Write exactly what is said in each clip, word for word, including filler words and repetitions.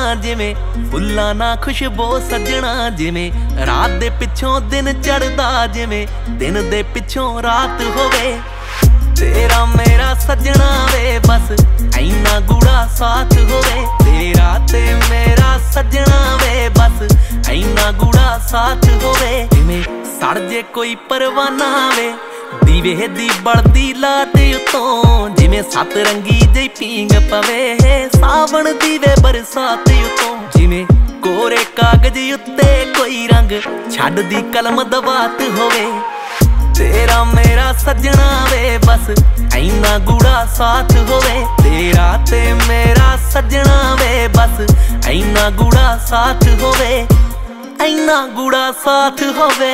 जिवें फुल्लां ना खुशबू सजना, जिवें रात दे पिछों दिन चढ़दा, जिवें दिन दे पिछों रात होवे। तेरा मेरा सजना वे बस ऐना गूढ़ा साथ होवे, तेरा ते मेरा सजना वे बस ऐना गूढ़ा साथ होवे। जिवें सड़ जे कोई परवाना वे दीवे दी बढ़दी लाट उतों, जिवें सत रंगी जई पींग पवे सावण दीवे बरसात उतों। जिवें कोरे कागज उत्ते कोई रंग छड्ड दी कलम दवात होवे, तेरा मेरा सजना वे बस ऐना गूढ़ा साथ होवे। तेरा ते मेरा सजना वे बस ऐना गूढ़ा साथ होवे, ऐना गूढ़ा साथ होवे।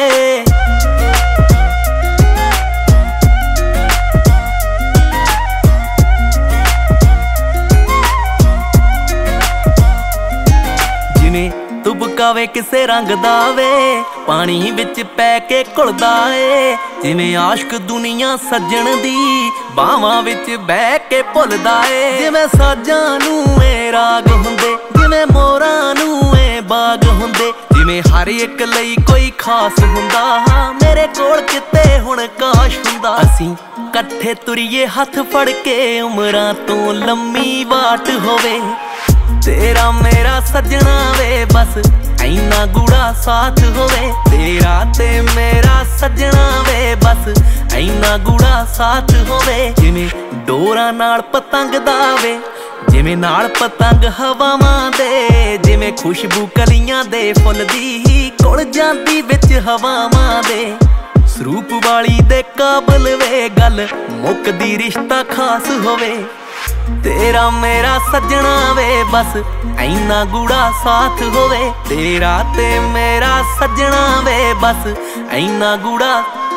तुबकावे किसे रंग दा वे पानी विच पै के घुलदा ए, जिवें आशिक दुनिया सज्जण दी बावां विच बह के भुलदा ए। जिवें साजां नूं ए राग हुंदे, जिवें मोरां नूं ए बाग हुंदे, जिवें हर एक लई कोई खास हुंदा, मेरे कोल किते हुण काश हुंदा। असीं कट्ठे तुरीए हथ फड़ के उमरां तों लम्मी वाट होवे, तेरा मेरा सजना वे बस ऐना गूढ़ा साथ होवे। तेरा ते मेरा सजना वे बस ऐना गूढ़ा साथ होवे। जिवें डोरां नाल पतंग दा वे, जिवें नाल पतंग हवावां दे, जिवें खुशबू कलियां दे फुੱਲ दी घुल जांदी विच हवावां दे। सरूप वाली दे काबल वे गल मुकदी रिश्ता खास होवे, तेरा मेरा सजना वे बस ऐना गूढ़ा साथ होवे। तेरा ते मेरा सजना वे बस ऐना गूढ़ा,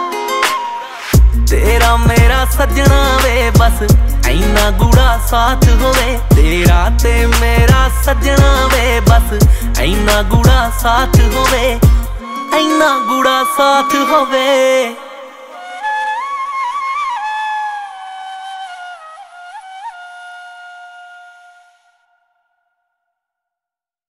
तेरा मेरा सजना वे बस ऐना गूढ़ा साथ होवे। तेरा ते मेरा सजना वे बस ऐना गूढ़ा साथ होवे, ऐना गूढ़ा साथ होवे।